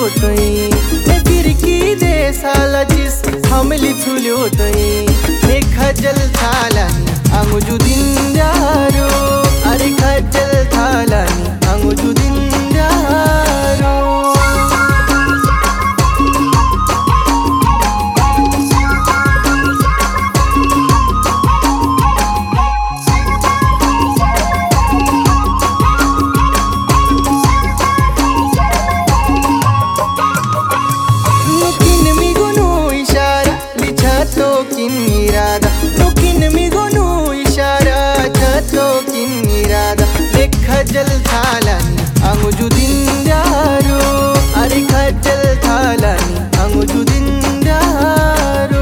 होतोय ने फिरकी दे सालाचीस हमली छुली होतोय ने खजल थालानी अंगुजु दिंजारो अरे खजल थालानी अंगुजु दिंजारो खजल थालानी अंगुजु दिंजारो अरे खजल थालानी अंगुजु दिंजारो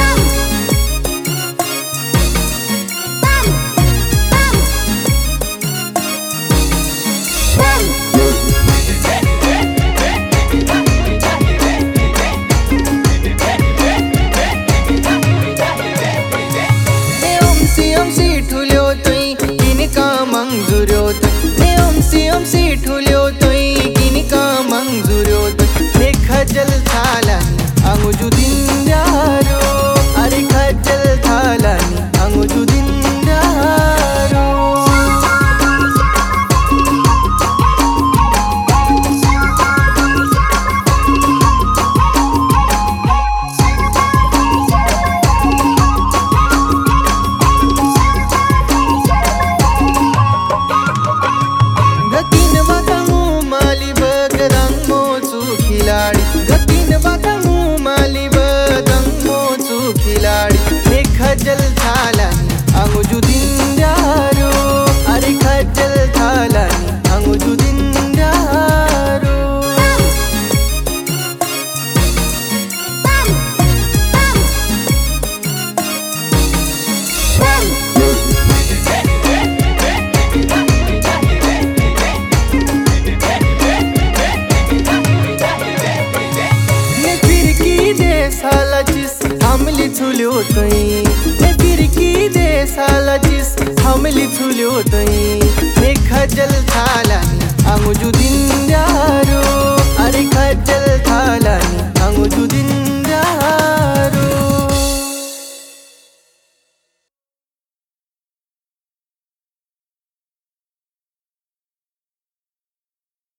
ओमसी ठुल्यो तुई किनका मंजुर्यो ओमसी ठुल्यो तुई किनका मंजुर्यो ने खजल थालानी अंगुजु दिंजारो अरे खजल थालानी अंगुजु दिंजारो खजल थालानी अंगुजु दिंजारो अरे खजल थालानी अंगुजु दिंजारो ने फिरकी दे सालाचीस हमली छुली होतोय ने फिरकी दे सालाचीस हमली छुली होतोय ने खजल थालानी अंगुजु दिंजारो